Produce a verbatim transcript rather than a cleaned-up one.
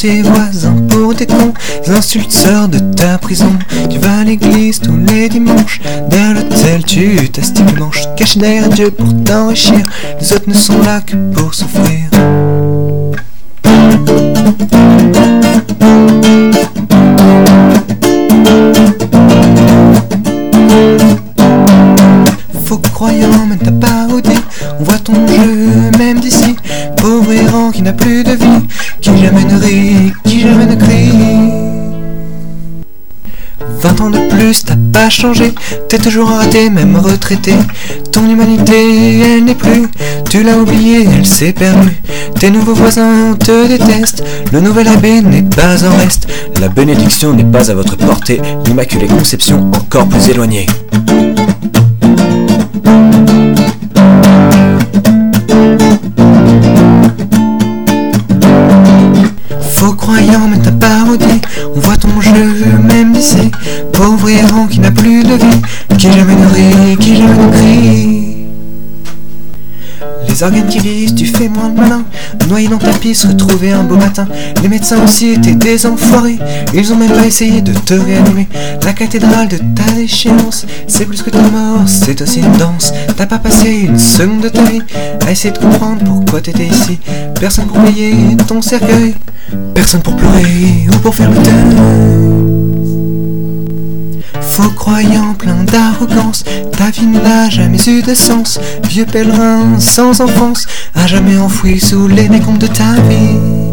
tes voisins pour des cons. Les insultes sortent de ta prison. Tu vas à l'église tous les dimanches. Derrière l'autel tu t'astiques le manche. Caché derrière Dieu pour t'enrichir. Les autres ne sont là que pour souffrir. Faux croyant mène ta parodie. On voit ton jeu même d'ici. Pauvre errant qui n'a plus de vie, qui jamais ne rit, qui jamais ne crie. Vingt ans de plus, t'as pas changé. T'es toujours raté, même retraité. Ton humanité, elle n'est plus. Tu l'as oubliée, elle s'est perdue. Tes nouveaux voisins te détestent. Le nouvel abbé n'est pas en reste. La bénédiction n'est pas à votre portée. L'Immaculée Conception encore plus éloignée. Faux croyant mais ta parodie. On voit ton jeu même d'ici. Pauvre errant qui n'a plus de vie, qui jamais ne rit, qui jamais ne crie. Les organes qui lisent, tu fais moins de malin. Noyé dans ta pisse, retrouvé un beau matin. Les médecins aussi étaient des enfoirés. Ils ont même pas essayé de te réanimer. La cathédrale de ta déchéance, c'est plus que ta mort, c'est aussi une danse. T'as pas passé une seconde de ta vie à essayer de comprendre pourquoi t'étais ici. Personne pour payer ton cercueil, personne pour pleurer ou pour faire le deuil. Faux croyant plein d'arrogance, ta vie n'a jamais eu de sens. Vieux pèlerin sans enfance, à jamais enfoui sous les décombres de ta vie.